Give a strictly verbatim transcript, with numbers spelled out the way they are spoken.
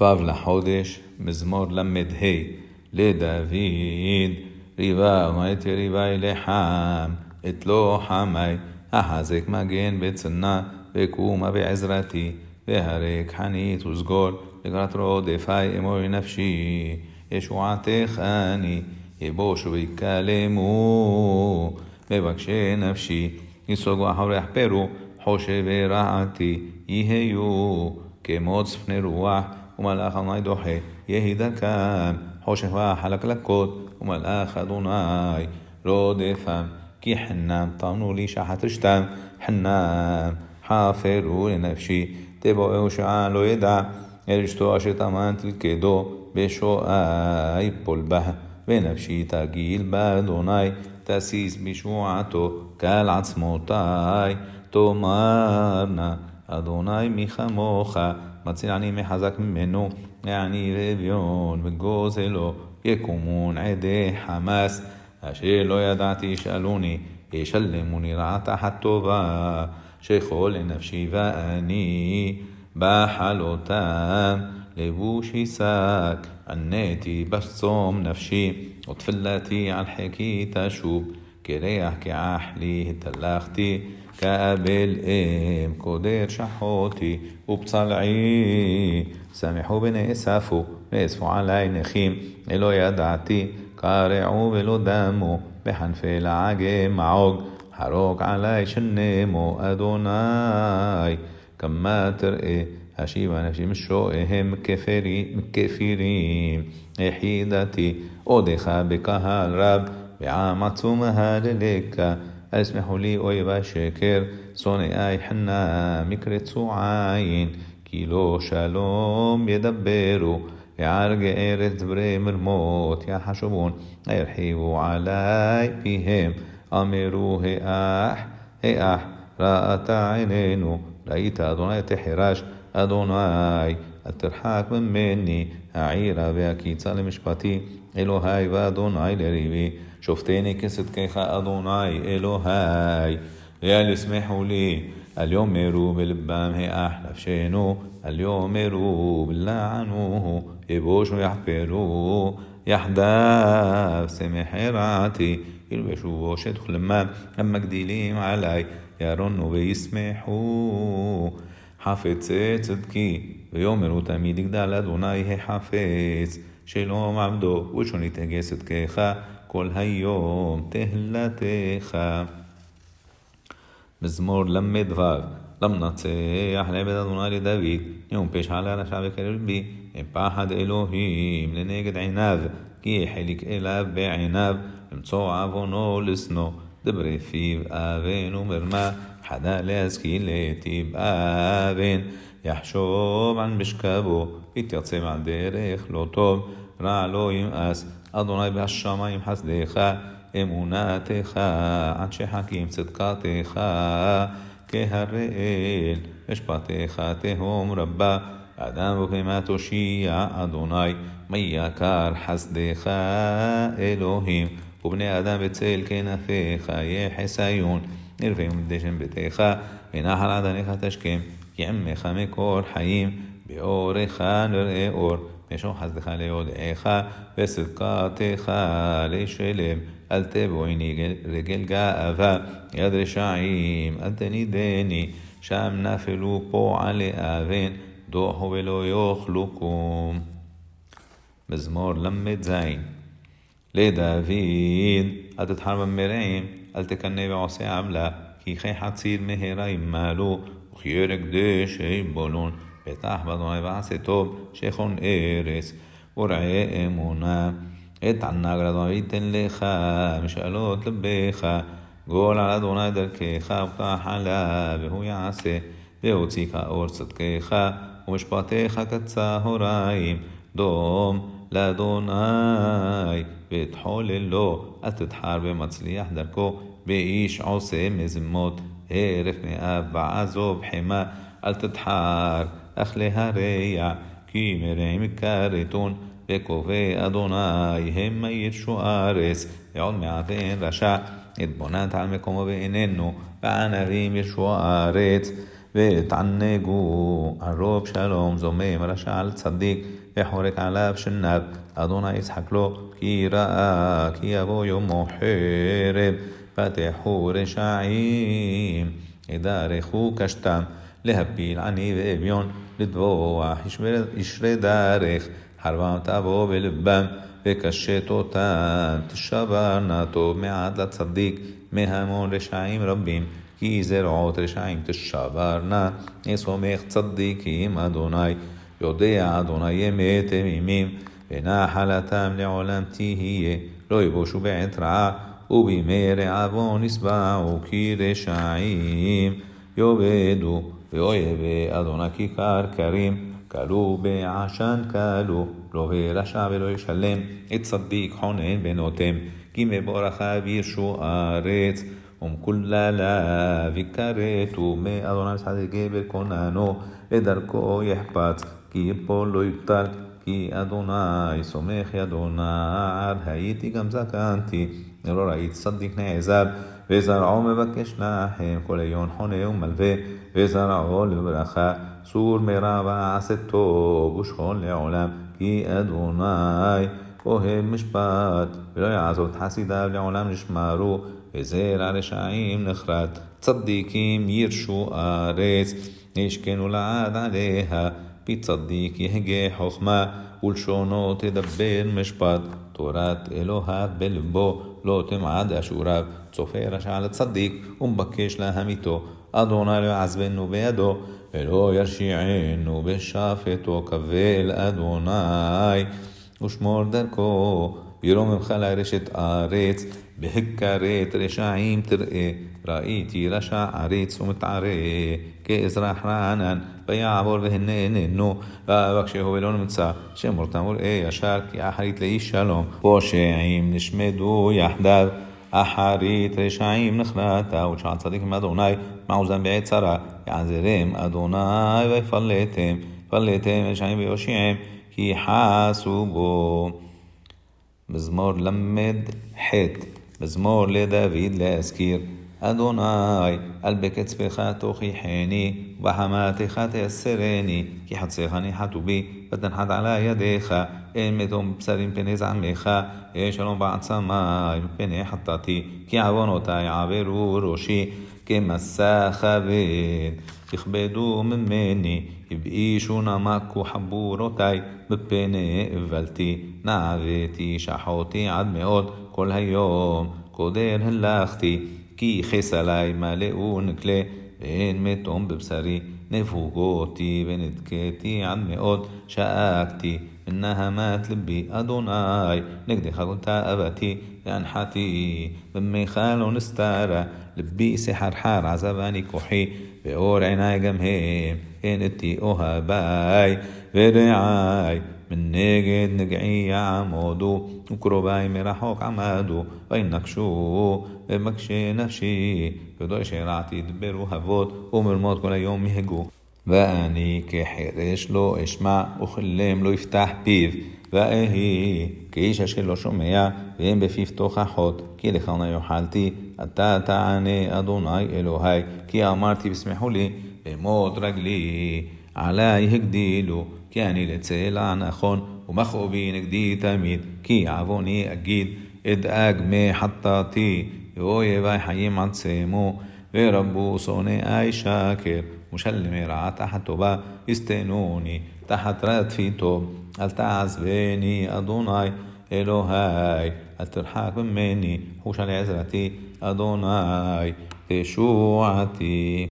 ו' לחודש, מזמור למד ה' לדוד, ריבה ומית ריבה לחם, את לא חמי, החזק מגן בצנה, וקומה בעזרתי, והרק חנית וסגול, לקראת רודפי אמור נפשי, ישועתך אני, יבוש ויקלמו, מבקשי נפשי, יסוגו אחר יחפרו, חושב ורעתי, יהיו, כמו צפני רוח, ומלאך אדוני דוחה, יהי דרכם, חושך וחלקלקות, ומלאך אדוני רודפם, כי חנם טמנו לי שחת רשתם, חנם חפרו לנפשי, תבואו שעה לא ידע, אל אשתו אשר טמן תלכדו, בשואה יפול בה, ונפשי תגיל באדוני, תסיס בשבועתו, קל עצמותי, תאמרנה, אדוני מי כמוך, מציל אני מחזק ממנו, יעני ואביון וגוזלו, יקומון עדי חמאס, אשר לא ידעתי ישאלוני, ישלמוני רעה תחת טובה, שכל לנפשי ואני בחלותם, לבוש ישק, עניתי בשצום נפשי, ותפלתי על חיקי תשוב, כריח כאח לי התהלכתי, כאבל אם קודר שחותי ובצלעי, שמחו ונאספו, נאספו עלי נכים, אלו ידעתי, קרעו ולא דמו, בחנפי לעגם מעוג, חרוג עלי שנמו אדוני, כמה תראה, השיבה נפשי משואיהם מכפירים, יחידתי, עודך בקהל רב, בעם עצום ההללכה, אל ישמחו לי אויבי שקר, שונאי חנה מקרצו עין, כי לא שלום ידברו, יערג ארץ דברי מרמות יחשבון, ירחיבו עלי פיהם, אמרו האח, האח, ראת עינינו, ראית אדוני תחרש, אדוני, אל תרחק ממני, העירה והקיצה למשפטי, אלוהי ואדוני לריבי, שופטני כצדקך אדוני אלוהי, ואל ישמחו לי, אל יאמרו בלבם האח נפשנו, אל יאמרו בלענו, יבושו יחפרו, יחדיו שמחי רעתי, ילבשו בושת חלמם, המגדילים עלי, ירונו וישמחו, חפצי צדקי, ויאמרו תמיד יגדל אדוני החפץ, שלום עבדו, ושוני תגה צדקך, כל היום תהלתך. מזמור למד ו' למנצח לעבד אדוני לדוד, יום פשע לרשע וקרב בי, עם פחד אלוהים לנגד עיניו, כי חליק אליו בעיניו, למצוא עוונו לשנוא, דברי פיו אבן ומרמה, חדה להזכיר להיטיב אבן, יחשוב על משכבו, יתייצב על דרך לא טוב, רע לא ימאס, אדוני בהשמיים חסדך, אמונתך, עד שחכים צדקתך, כהראל, משפטך תהום רבה, אדם וכמה תושיע, אדוני, מי יקר חסדך, אלוהים, ובני אדם בצל כנפיך, יחסיון, נרפאים מדשן ביתך, ונחל עדניך תשכם, כי עמך מקור חיים, באורך נראה אור, משום חסדך ליודעך, וצדקתך לשלם, אל תבואיני רגל גאווה, יד רשעים, אל תנידני, שם נפלו פועלי אבן, דוחו ולא יאכלו קום. מזמור למד זין לדוד, אל תתחר במרעים, אל תקנא ועושה עמלה, כי חי חציל מהרה ימלו, וכירק דשא בולון, בטח באדוני ועשה טוב, שכון ארץ, ורעה אמונה, את ענג לאדוני ייתן לך, משאלות לבך, גול על אדוני דרכך, ופתח עליו, והוא יעשה, והוציך אור צדקך, ומשפטך כצהריים, דום לאדוני, ותחוללו, אל תתחר במצליח דרכו, באיש עושה מזמות, הרף מאב ועזוב חמה, אל תתחר, אך להרע, כי מרעים כרתון, וקובע אדוני, הם ירשו ארץ, ועוד מעט אין רשע, התבוננת על מקומו ואיננו, וענבים ירשו הארץ, ותענגו הרוב שלום זומם רשע על צדיק וחורק עליו שנב אדוני יצחק לו כי ראה כי יבוא יומו חרב פתחו רשעים ידרכו קשתם להפיל עני ואביון לטבוח ישרי דרך חרבם תבוא בלבם וקשט אותם תשבר נא טוב מעט לצדיק מהמון רשעים רבים כי זרעות רשעים תשברנה סומך צדיקים אדוני יודע אדוני אמת תמימים ונחלתם לעולם תהיה לא יבושו בעת רעה ובימי רעבון ישבעו כי רשעים יאבדו ואויבי אדוני כיכר קרים כלו בעשן כלו לא ברשע ולא ישלם את צדיק חונן בנותם כי מבורך בירשו ארץ ומכוללה וכרתו מאדוני משחק בקוננו לדרכו יחפץ כי יפול לא יבטל כי אדוני סומך ידוני הייתי גם זקנתי לא ראית צדיק נעזר וזרעו מבקש לכם כל עיון חונה ומלווה וזרעו לברכה סור מרע ועשה טוב ושכון לעולם כי אדוני אוהב משפט ולא יעזוב את חסידיו לעולם נשמרו וזרע רשעים נחרט צדיקים ירשו ארץ ישכנו לעד עליה בצדיק יהגה חוכמה ולשונו תדבר משפט תורת אלוהיו בלבו לא תמעד אשוריו צופה רשע לצדיק ומבקש להמיתו אדוני לא יעזבנו בידו ולא ירשיענו בשפטו קבל אדוני ושמור דרכו ירוממך לרשת ארץ בהכרת רשעים תראה ראיתי רשע עריץ ומתערה כאזרח רענן ויעבור והנה איננו ואבקשהו ולא נמצא שמורתם וראה ישר כי אחרית לאיש שלום פושעים נשמדו יחדיו אחרית רשעים נחרתה ושעת צדיקים אדוני מעוזם בעת צרה יעזרם אדוני ויפלטם פלטם רשעים ויושיעם כי חסו בו מזמור למד ח' מזמור לדוד להזכיר אדוני על בקצפך תוכיחני ובחמתך תאסרני כי חצך ניחתו בי ותנחת עלי ידיך אין מתום בשרים פני זעמך אין שלום בעצמי מפני חטאתי כי עוונותי עברו ראשי כמסע כבד יכבדו ממני הבאישו נמקו חבורותי מפני הבלתי נעבתי שחותי עד מאוד כל היום קודר הלכתי כי חס עלי מלאו נקלה ואין מתום בבשרי נפוגותי ונדכאתי עד מאוד שאקתי מן נהמת לבי אדוני נגדך כל תאוותי ואנחתי במך לא נסתרה לבי סחרחר עזבני כוחי ואור עיני גם הם אין אתי אוהבי ורעי מנגד נגעי יעמודו וקרובי מרחוק עמדו וינקשו ומקשי נפשי ודוי שרעתי דברו אבות ומרמות כל היום יהגו ואני כחרש לא אשמע וכלם לא יפתח פיו ואהי כאיש אשר לא שומע ואין בפיו תוכחות כי לכנה יאכלתי אתה תענה אדוני אלוהי כי אמרתי בשמחו לי במות רגלי עלי הגדילו כי אני לצלע נכון ומכאובי נגדי תמיד כי עווני אגיד אדאג מחטאתי ואויבי חיים עצמו ורבו שונאי שקר משלמי רעה תחת טובה הסתנוני תחת רדפי טוב אל תעזבני אדוני אלוהי אל תרחק ממני חוש על עזרתי אדוני תשועתי